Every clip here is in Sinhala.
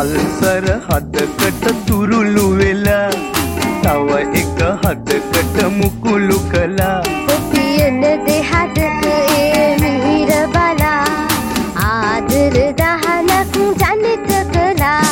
මල්සර හදකට තුරුළු වෙලා තව එක හදකට මුකුළු කළා ඔපියන දෙහදක ඒ මිහිර බලා ආදර දහනක් ජනිත කළා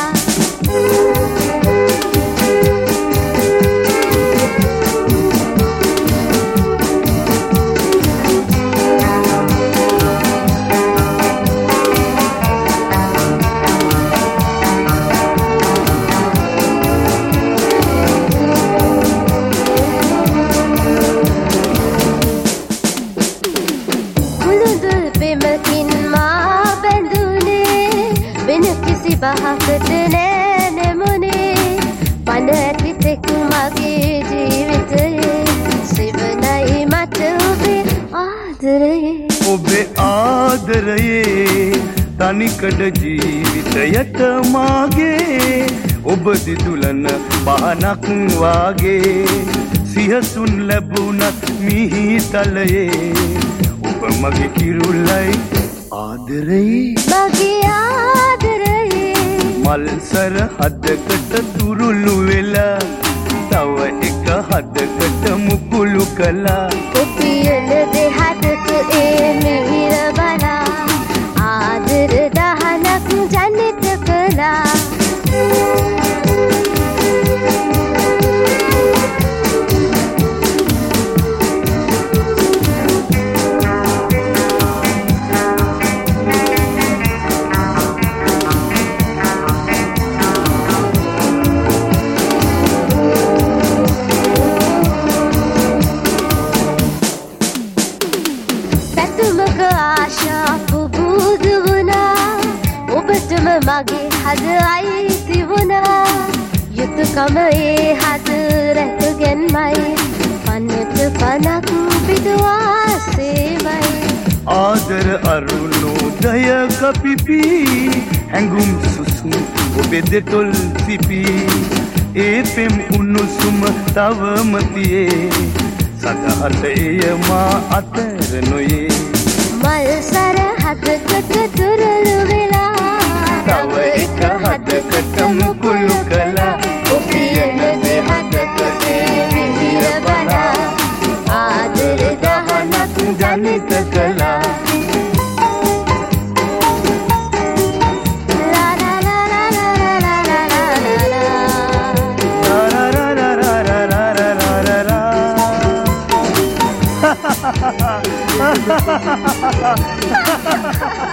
බහකට නෑ නෙමුනේ පණ ඇති තෙක් මගේ ජීවිතයේ සිවනයි මට ඔබේ ආදරයේ ඔබේ ආදරයේ තනිකඩ ජීවිතයට මාගේ ඔබ දිදුලන පහනක් වාගේ සිහසුන් ලැබුණත් මිහිතලයේ ඔබ මගේ කිරුල්ලයි ආදරයේ මගේ ආදරයේ මල්සර හදකට තුරුළු වෙලා තව එක හදකට මුකුළු කළා ඔපියන දෙහදක ඒ මිහිර බලා ආදර දහනක් ජනිත කළා මගේ හද අයිති වුණා යුතුකම ඒ හද රැකගෙන්මයි පන්නත පනක් පිටුවාසේමයි ආදර අරුණෝදයක පිපි හැඟුම් සුසුම් ඔබේ දෙතොල් සිපි ඒ පෙම් උණුසුම තවම තියේ සදහට එය මා අතර නොයේ මල්සර හදකට තුරුළු වෙලා තව එක හදකට මුකුළු කළා ඔපියන දෙහදක ඒ මිහිර බලා ආදර දහනක් ජනිත කළා ha ha ha ha